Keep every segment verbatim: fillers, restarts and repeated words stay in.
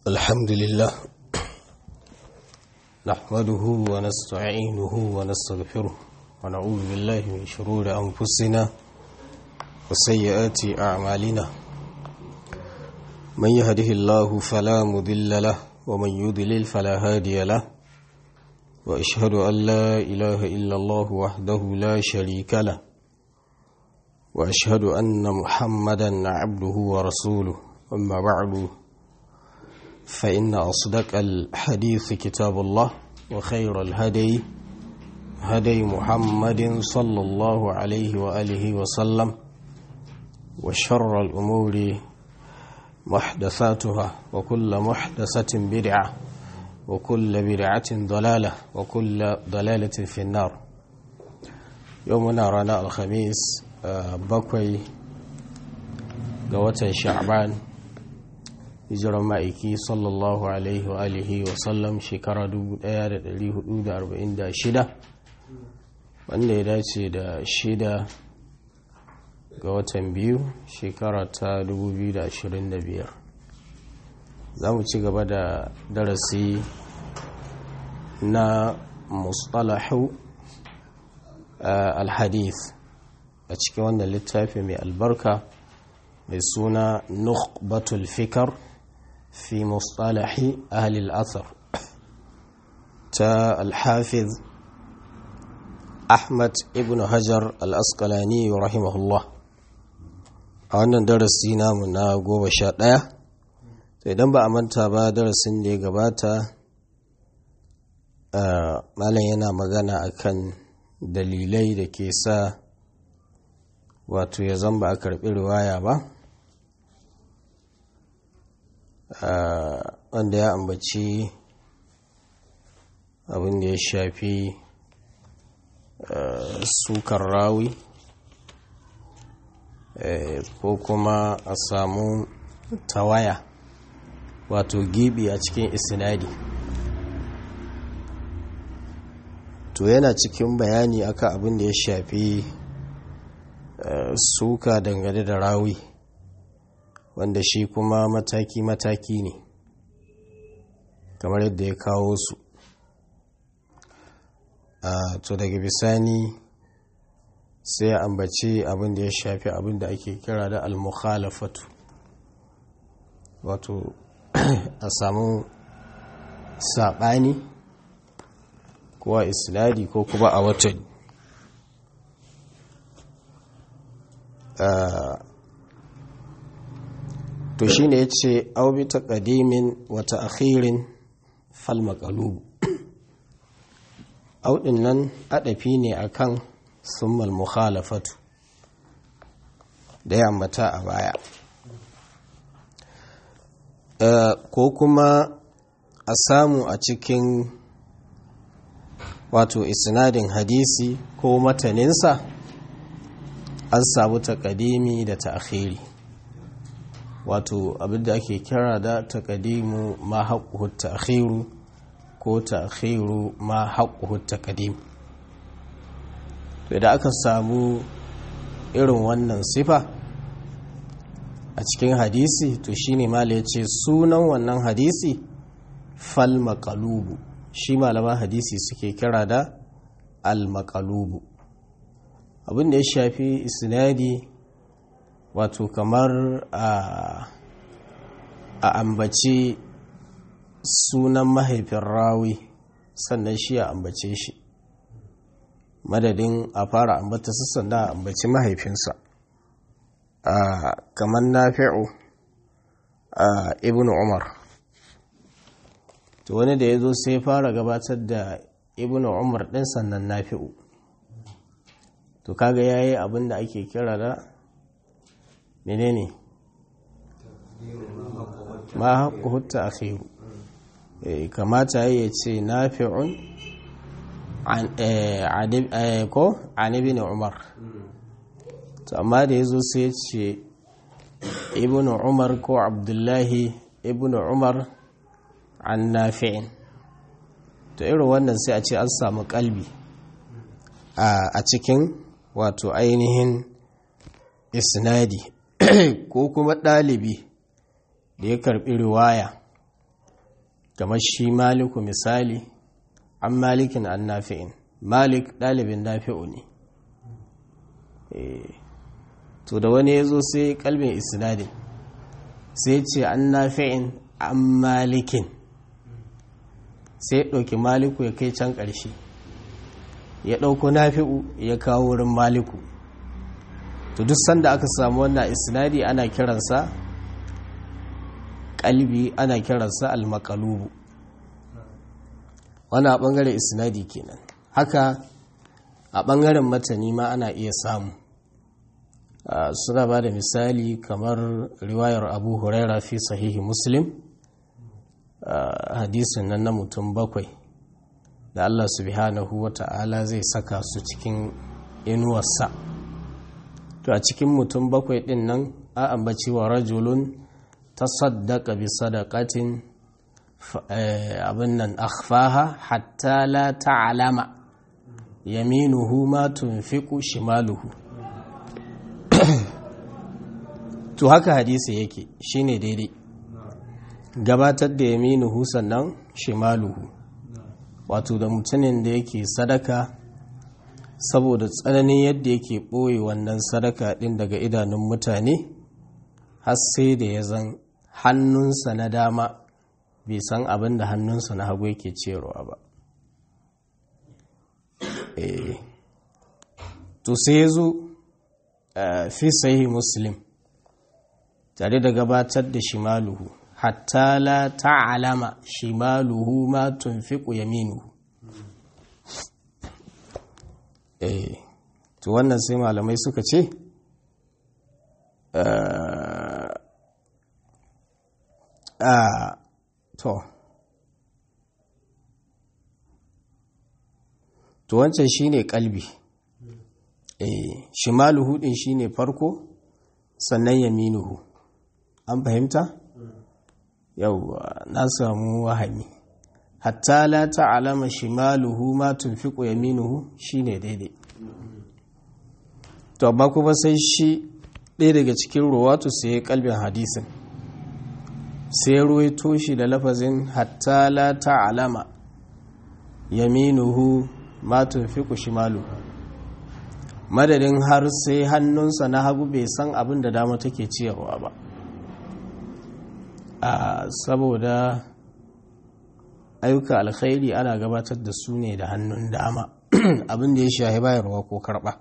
الحمد لله نحمده ونستعينه ونستغفره ونعوذ بالله من شرور أنفسنا وسيئات أعمالنا من يهده الله فلا مضل له ومن يضلل فلا هادي له وأشهد أن لا إله إلا الله وحده لا شريك له وأشهد أن محمدا عبده ورسوله أما بعد فإن أصدق الحديث كتاب الله وخير الهدي هدي محمد صلى الله عليه وآله وسلم وشر الأمور محدثاتها وكل محدثة بدعة وكل بدعة ضلالة وكل ضلالة في النار. يومنا رانا الخميس بكوي قوة شعبان hijiran ma'aiki sallallahu alaihi wa alihi wa sallam shekara dubu ɗaya da ɗari hudu da arba'in da shida, wanda ya dace da shida ga watan biyu shekara ta dubu biyu da ashirin da biyar. Za mu ci gaba da darasi na mustalahu al-hadith a cikin wannan littafi mai albarka mai suna nukhbatul fikr في مصطلح أهل الأثر تا الحافظ أحمد ابن هجر الأسقلاني رحمه الله. أولا درسينا من قوة شاطئة idan ba a manta ba darasin da ya gabata malam yana magana akan dalilai da ke sa wato ya zamba a karɓi riwaya ba, Uh, wanda ya ambaci abin da ya shafi uh, sukar rawi uh, ko kuma a samu tawaya wato gibi a cikin isnadi. To yana cikin bayani akan abin da ya shafi uh, suka dangane da rawi, wanda shi kuma mataki-mataki ne kamar yadda ya kawo su. a to daga bisani sai ya ambaci abin da ya shafi abin da ake kira da al-mukhalafatu, wato a samu saɓani ko a isnadi ko kuma a watan. to shi ne ya ce aubi ta ƙadimin wata akhirin falmakalubu. auɗin nan aɗafi ne a kan summal mukhalafatu da ya ambata a baya, ko kuma a samu a cikin wato isnadin hadisi ko mataninsa an samu ta ƙadimi da ta akhiri, wato abinda ake kira da taqdimu ma haqquhu ta'khiru ko ta'khiru ma haqquhu taqdim. to da aka samu irin wannan sifa a cikin hadisi, to shine malai yace sunan wannan hadisi fal maqlubu, shi malaman hadisi suke kira da al maqlubu. abinda ya shafi isnadi, wato kamar a ambaci sunan mahaifin rawi sannan shi a ambace shi, madadin a fara ambata sassan da ambaci mahaifinsa, kamar Nafi'u ibn Umar. to wani da ya zo sai fara gabatar da ibn Umar ɗin sannan Nafi'u, to kaga yayi abin da ake kira da menene ma haƙƙo ta'khiru. eh kamata ya ce nafi'un an ko an ibn Umar, to amma da yazo sai ya ce ibn Umar ko Abdullahi ibn Umar an Nafi'in, to irin wannan sai a ce an samu kalbi a cikin wato ainihin isnadi ko kuma ɗalibi da ya karɓi riwaya kamar shi maliku misali an malikin an nafi'in, malik ɗalibin nafi'u ne. To da wani ya zo sai kalbin isnadin sai ce an nafi'in an malikin, sai ya ɗauki maliku ya kai can ƙarshe, ya ɗauko nafi'u ya kawo wurin maliku. To duk sanda aka samu wannan isnadi ana kiransa kalbi, ana kiransa almakalubu. Wani a ɓangaren isnadi kenan. Haka a ɓangaren matani ma ana iya samu. Uh, suna ba da misali kamar riwayar Abu Huraira fi sahihi Muslim, uh, hadisin nan na mutum bakwai da Allah subhanahu wa ta'ala zai saka su cikin inuwarsa. To a cikin mutum bakwai ɗin nan a ambaci wa rajulun tasaddaqa bi sadaqatin abin nan akhfaha hatta la ta'lama yaminuhu ma tunfiqu shimaluhu. To haka hadisi yake, shine daidai, gabatar da yaminuhu sannan shimaluhu, wato da mutumin da yake sadaka saboda tsananin yadda yake ɓoye wannan sadaka ɗin daga idanun mutane, har sai da ya zan hannunsa na dama bai san abin da hannunsa na hagu yake ciyarwa ba. Eh. To sai ya zo fi sahihi Muslim tare da gabatar da shimaluhu, hatta la ta'alama shimaluhu ma tunfiqu yaminuhu. Eh, to wannan sai malamai suka ce a to to wancan shine kalbi. Eh, shimaluhu din shine farko sannan yaminuhu. An fahimta? Yawwa, na samu wahami. Hatta la ta'lama shimaluhu ma tunfiqu yaminuhu shine daidai. To amma kuma sai shi ɗaya daga cikin ruwatu sai kalbin hadisin, sai ruwaito shi da lafazin hatta la ta'lama yaminuhu ma tunfiqu shimaluhu, madadin har sai hannunsa na hagu bai san abin da dama take ciyarwa ba. a saboda ayyuka alkhairi ana gabatar da su ne da hannun dama abin da ya shahi bayarwa ko karba.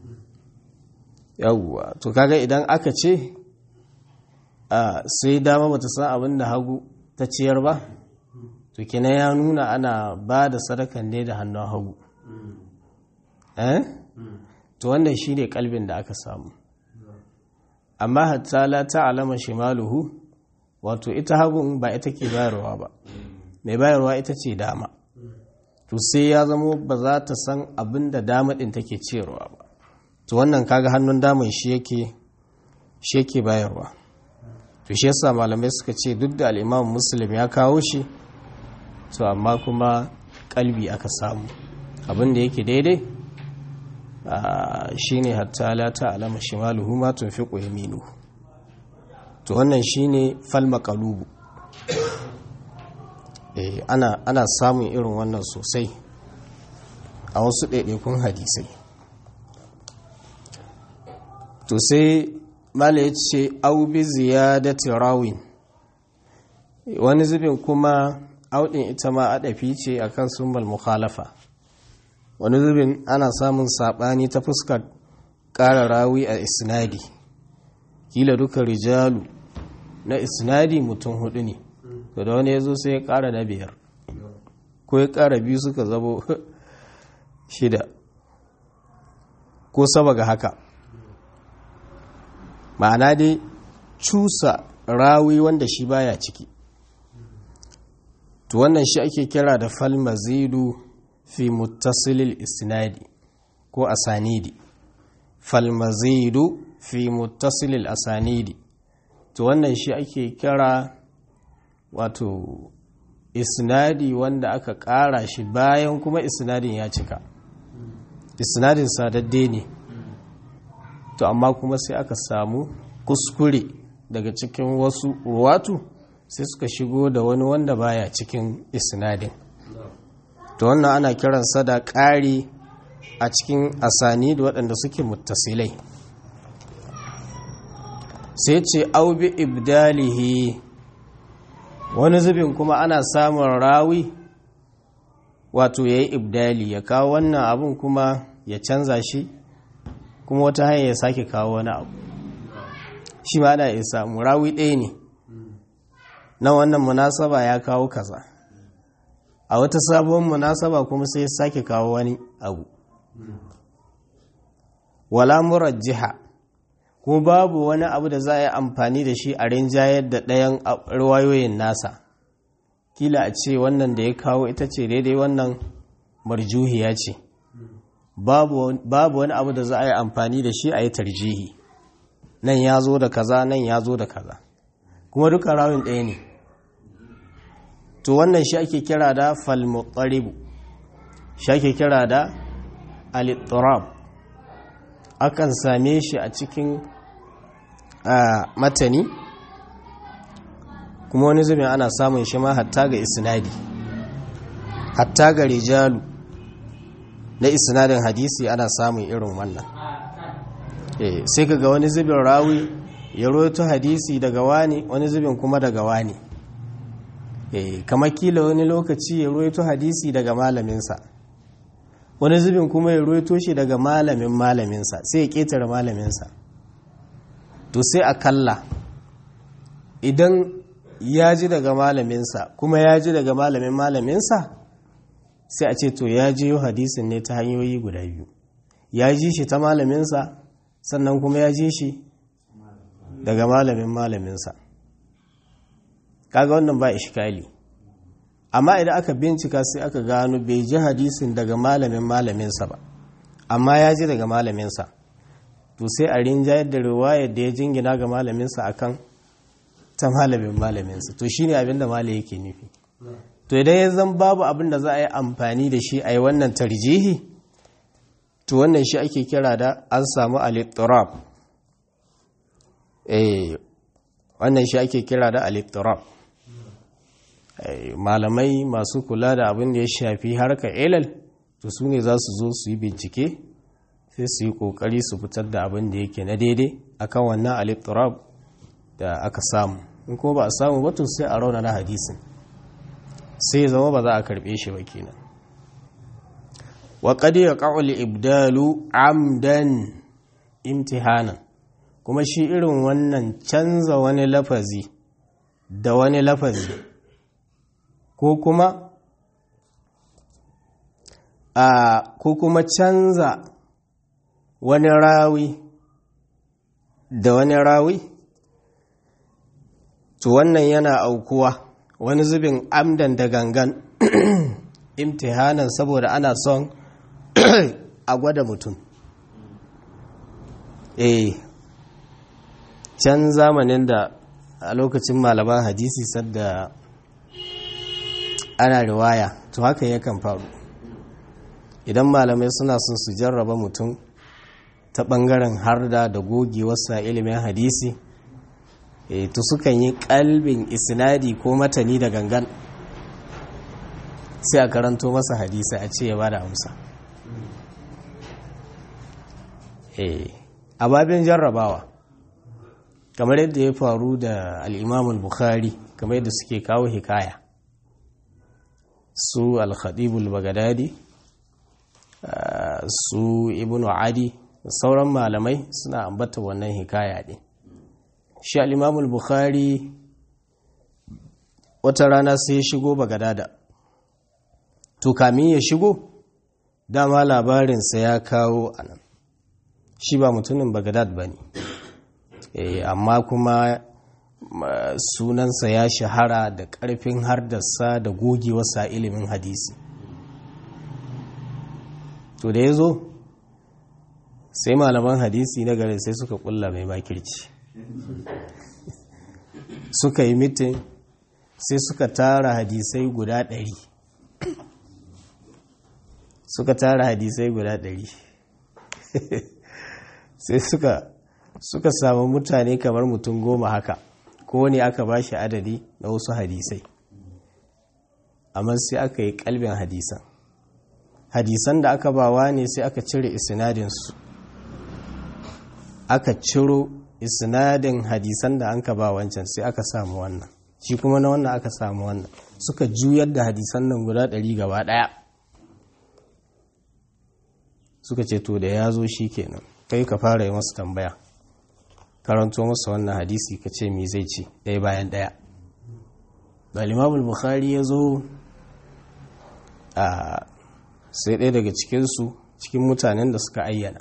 Yawwa, to kaga idan aka ce sai dama bata san abin da hagu ta ciyar ba, to kenan ya nuna ana ba da sadakan ne da hannun hagu. eh to wannan shine kalbin da aka samu. Amma hatta la ta'lama shimaluhu, wato ita hagun ba ita ke bayarwa ba, mai bayarwa ita ce dama. To sai ya zamo ba za ta san abin da dama din take ciyarwa ba, to wannan kaga hannun daman shi yake shi yake bayarwa. To shi yasa malamai suka ce duk da al-Imam Muslim ya kawo shi, to amma kuma kalbi aka samu. Abin da yake daidai shine hatta la ta'lama shimaluhu ma tunfiqu yaminuhu. To wannan shine fal maqalubu. eh ana ana samun irin wannan sosai a wasu ɗaiɗaikun hadisai. To sai mala yace au bi ziyadati rawin, wani zubin kuma audin ita ma adafi ce akan sumbal mukhalafa. Wani zubin ana samun sabani ta fuskar ƙara rawi a isnadi, kila duka rijalu na isnadi mutum hudu ne, to da wani ya zo sai ya ƙara na biyar, ko ya ƙara biyu suka zabo shida ko saba ga haka. Ma'ana dai cusa rawi wanda shi baya ciki. To wannan shi ake kira da fal mazidu fi muttasilil isnadi ko asanidi. Fal mazidu fi muttasilil asanidi, to wannan shi ake kira wato isnadi wanda aka ƙara shi bayan kuma isnadin ya cika. Isnadin sadadde ne, to amma kuma sai aka samu kuskure daga cikin wasu ruwatu sai suka shigo da wani wanda baya cikin isnadin to wannan ana kiransa da ƙari a cikin asani da waɗanda suke muttasilai. Sai ce aubi ibdalihi, wani zubin kuma ana samun rawi wato ya yi ibdali, ya kawo wannan abun kuma ya canza shi kuma wata hanyar ya sake kawo wani abu, shi ma ana iya samu rawi ɗaya ne na wannan munasaba ya kawo kaza, a wata sabon munasaba kuma sai ya sake kawo wani abu. Wala murajjiha, kuma babu wani abu da za a yi amfani da shi a rinjayar da ɗayan riwayoyin nasa, kila a ce wannan da ya kawo ita ce daidai, wannan marjuhiya ce, babu wani abu da za a yi amfani da shi a yi tarjihi, nan ya zo da kaza nan ya zo da kaza, kuma duka rawin ɗaya ne. To wannan shi ake kira da falmuttaribu, shi ake kira da alitturab, akan same shi a cikin matani, kuma wani zubin ana samun shi ma hatta ga isnadi, hatta ga rijalu na isnadin hadisi ana samun irin wannan. Eh, sai kaga wani zubin rawi ya rawaito hadisi daga wani, wani zubin kuma daga wani. Eh, kamar kila wani lokaci ya rawaito hadisi daga malaminsa, wani zubin kuma ya rawaito shi daga malamin malaminsa, sai ya ketare malaminsa. To sai a kalla, idan ya ji daga malaminsa kuma ya ji daga malamin malaminsa, sai a ce to ya ji hadisin ne ta hanyoyi guda biyu, ya ji shi ta malaminsa sannan kuma ya ji shi daga malamin malaminsa. Kaga wannan ba ishkali. Amma idan aka bincika sai aka gano bai ji hadisin daga malamin malaminsa ba, amma ya ji daga malaminsa, to sai a rinjayar da riwayar da ya jingina ga malaminsa akan ta malamin malaminsa. To shine abin da malai yake nufi. To idan ya zan babu abin da za a yi amfani da shi a yi wannan tarjihi, to wannan shi ake kira da an samu al-ittirab. Eh, wannan shi ake kira da al-ittirab. Malamai masu kula da abin da ya shafi harkar ilal, to su ne za su zo su yi bincike, sai su yi kokari su fitar da abin da yake na daidai akan wannan al-ittirab da aka samu. In kuma ba a samu ba, to sai a rauna na hadisin, sai zama ba za a karbe shi ba kenan. Wa qad yaqa'u al-ibdalu amdan imtihanan, kuma shi irin wannan canza wani lafazi da wani lafazi, ko kuma a ko kuma canza wani rawi da wani rawi, to wannan yana aukuwa wani zubin amdan da gangan imtihanan, saboda ana son a gwada mutum. Eh, can zamanin da a lokacin malaman hadisi sadda ana riwaya, to haka yakan faru. Idan malamai suna son su jarraba mutum ta ɓangaren harda da gogewarsa ilimin hadisi, e, to sukan yi kalbin isnadi ko matani da gangan, sai a karanto masa hadisi a ce ya bada amsa. E, a babin jarrabawa, kamar yadda ya faru da al'imamul Bukhari, kamar yadda suke kawo hikaya, su al-Khatibul Baghdadi, su Ibn Adi, sauran malamai suna ambata wannan hikaya ne. Shi al-Imamul Bukhari wata rana sai ya shigo Baghdada, to kamin ya shigo dama labarinsa ya kawo anan, shi ba mutumin Baghdad ba ne, e, amma kuma sunansa ya shahara da ƙarfin hardarsa da gogewarsa ilimin hadisi. To da ya zo sai malaman hadisi na garin sai suka kulla mai makirci, suka yi mitin, sai suka tara hadisai guda ɗari suka tara hadisai guda ɗari sai suka suka samu mutane kamar mutum goma haka, ko ne aka ba shi adadi na wasu hadisai amma sai aka yi kalbin hadisan hadisan da aka bawa ne sai aka cire isnadinsu aka ciro isnadin hadisan da an ka ba wancan sai aka samu wannan shi kuma na wannan aka samu wannan suka juyar da hadisan nan guda ɗari gaba ɗaya suka ce to da ya zo shi kenan kai ka fara yi masu tambaya karanto masa wannan hadisi ka ce mi zai ce ɗaya bayan ɗaya da limamul bukhari ya zo a sai ɗaya daga cikinsu cikin mutanen da suka ayyana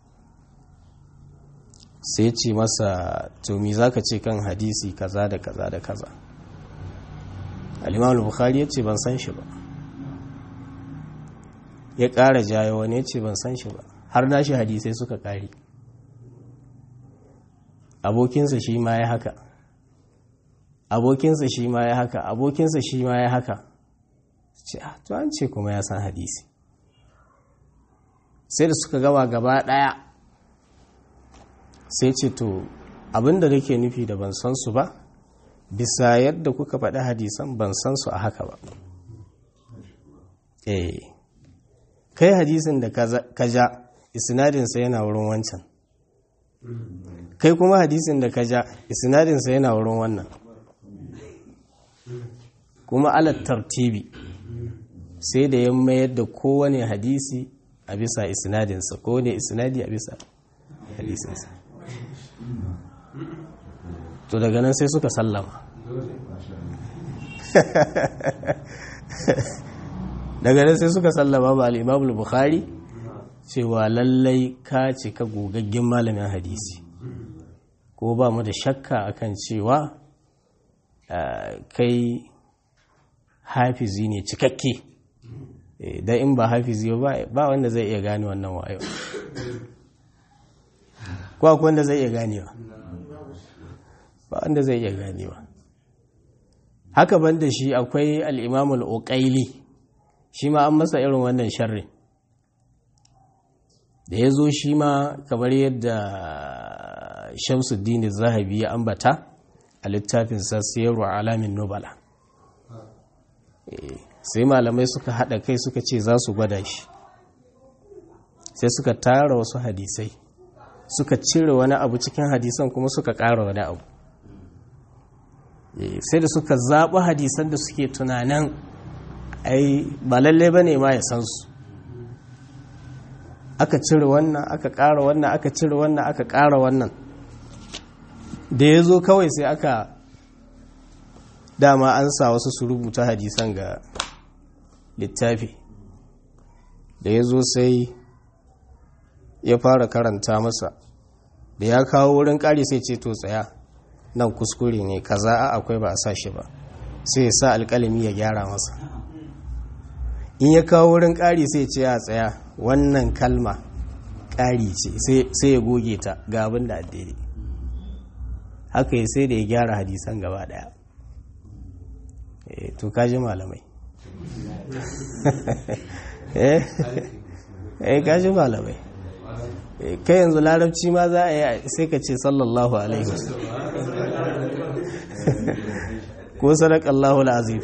sai ce masa to mi za ka ce kan hadisi kaza da kaza da kaza al-imamul bukhari ya ce ban san shi ba ya ƙara jayo wani ya ce ban san shi ba har nashi hadisai suka ƙari abokinsa shi ma ya haka abokinsa shi ma ya haka abokinsa shi ma ya haka ce ah to an ce kuma ya san hadisi sai da suka gaba gaba ɗaya sai ce to abinda nake nufi da ban san su ba bisa yadda kuka faɗi hadisan ban san su a haka ba eh kai hadisin da ka ja isnadinsa yana wurin wancan kai kuma hadisin da ka ja isnadinsa yana wurin wannan kuma alat tartibi sai da ya mayar da kowane hadisi a bisa isnadinsa kowane isnadi a bisa hadisinsa to daga nan sai suka sallama daga nan sai suka sallama ba al-Imam al-Bukhari cewa lallai ka ce ka gogaggen malamin hadisi ko ba mu da shakka akan cewa kai hafizi ne cikakke da in ba hafizi ba wanda zai iya gane wannan wayo ko akwai wanda zai iya ganewa ba wanda zai iya ganewa haka banda shi akwai al-Imam al-Uqayli shi ma an masa irin wannan sharri da ya zo shi ma kamar yadda Shamsuddin Zahabi ya ambata a littafin sa Siyarwa Alamin Nubala sai malamai suka haɗa kai suka ce za su gwada shi sai suka tara wasu hadisai suka cire wani abu cikin hadisan kuma suka ƙara wani abu sai da suka zaɓi hadisan da suke tunanin ai ba lalle ba ne ma ya san su aka cire wannan aka ƙara wannan aka cire wannan aka ƙara wannan da ya zo kawai sai aka dama an sa wasu su rubuta hadisan ga littafi da ya zo sai ya fara karanta masa da ya kawo wurin ƙari sai ce to tsaya nan kuskure ne kaza a akwai ba a sa shi ba sai ya sa alƙalami ya gyara masa in ya kawo wurin ƙari sai ce ya tsaya wannan kalma ƙari ce sai ya goge ta ga abin da addini haka ya sai da ya gyara hadisan gaba ɗaya to kaji malamai eh kaji malamai kai yanzu larabci ma za a yi sai ka ce sallallahu alaihi wasallam ko sadakallahu alazim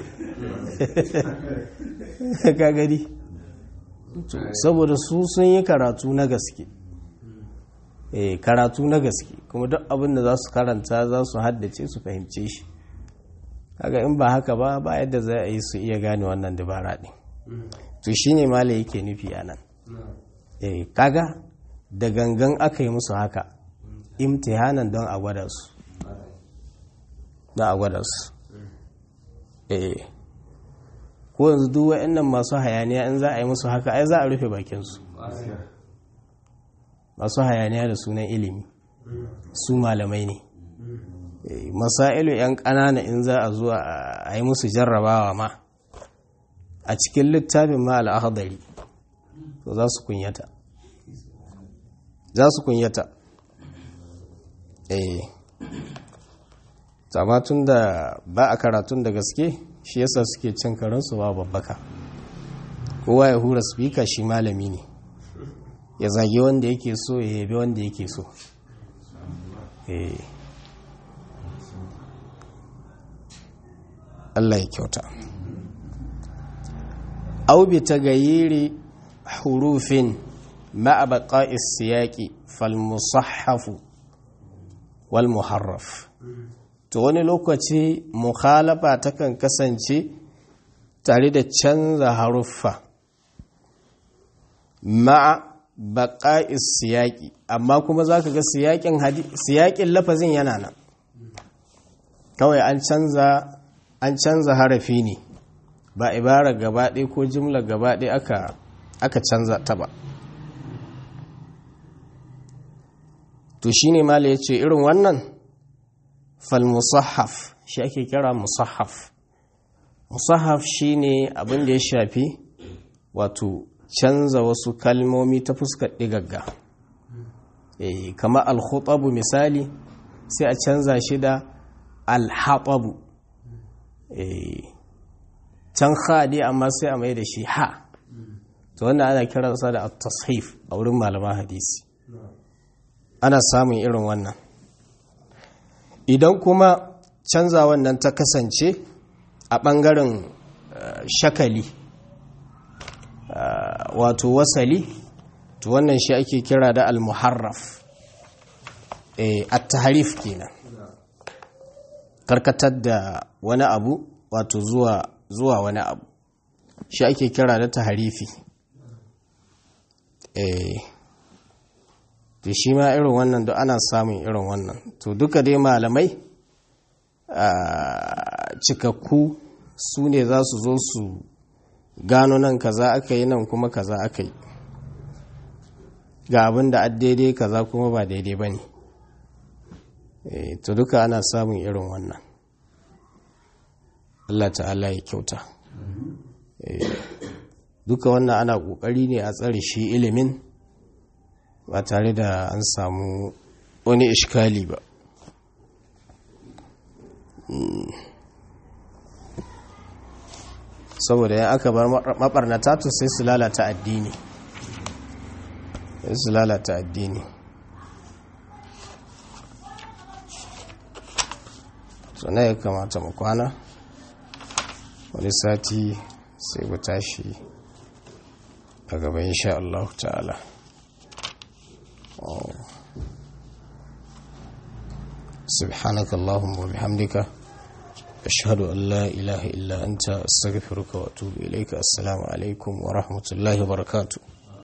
ka gani saboda su sun yi karatu na gaske eh karatu na gaske kuma duk abin da za su karanta za su haddace su fahimce shi kaga in ba haka ba ba yadda za a yi su iya gane wannan dabara din to shine malai yake nufi anan eh kaga da gangan aka yi musu haka imtihanan don a gwada su don a gwada su eh ko yanzu duk waɗannan masu hayaniya in za a yi musu haka ai za a rufe bakinsu masu hayaniya da sunan ilimi su malamai ne masailu yan ƙanana in za a zuwa a yi musu jarrabawa ma a cikin littafin ma al-Akhdari to za su kunyata za su kunyata eh amma tun da ba a karatun da gaske shi yasa suke cin karansu ba babbaka kowa ya hura speaker shi malami ne ya zage wanda yake so ya yabe wanda yake so eh Allah ya kyauta. Au bi tagayyiri hurufin ma'a baqa'is siyaqi fal musahhafu wal muharraf. To wani lokaci mukhalafa takan kasance tare da canza haruffa ma'a baqa'is siyaqi, amma kuma zaka ga siyaƙin siyaƙin lafazin yana nan, kawai an canza an canza harafi ne, ba ibara gaba ɗaya ko jimla gaba ɗaya aka aka canza ta ba. To shine mala yace irin wannan fal musahhaf shi ake kira musahhaf. Musahhaf shine abin da ya shafi wato canza wasu kalmomi ta fuskar digagga. Eh kamar al-khutabu misali sai a canza shi da al-hatabu. Eh can kha dai amma sai a mai da shi ha. To wannan ana kiransa da at-tashif a wurin malaman hadisi. Ana samun irin wannan. Idan kuma canza wannan ta kasance a ɓangaren shakali wato wasali, to wannan shi ake kira da al-muharraf, at-tahrif kenan, karkatar da wani abu wato zuwa zuwa wani abu, shi ake kira da tahrifi. eh to shi ma irin wannan da ana samun irin wannan. To duka dai malamai cikakku su ne za su zo su gano nan kaza aka yi nan kuma kaza aka yi, ga abin da daidai kaza kuma ba daidai ba ne. To duka ana samun irin wannan. Allah ta'ala ya kyauta. Duka wannan ana ƙoƙari ne a tsare shi ilimin ba tare da an samu wani ishkali ba. Saboda yan aka bar mabarnata to sai su lalata addini, sai su lalata addini. So na ya kamata mu kwana, wani sati sai mu tashi a gaba insha Allah ta'ala. سبحانك اللهم وبحمدك أشهد أن لا إله إلا أنت أستغفرك وأتوب إليك. السلام عليكم ورحمة الله وبركاته.